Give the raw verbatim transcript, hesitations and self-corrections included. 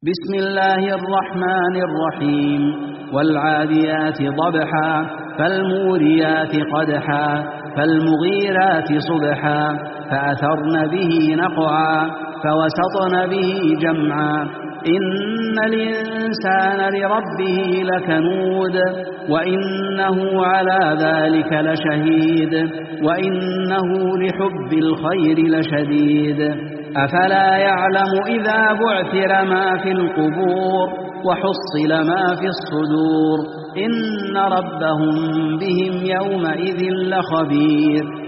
بسم الله الرحمن الرحيم والعاديات ضبحا فالموريات قدحا فالمغيرات صبحا فأثرن به نقعا فوسطن به جمعا إن الإنسان لربه لكنود وإنه على ذلك لشهيد وإنه لحب الخير لشديد أفلا يعلم إذا بعثر ما في القبور وحصل ما في الصدور إن ربهم بهم يومئذ لخبير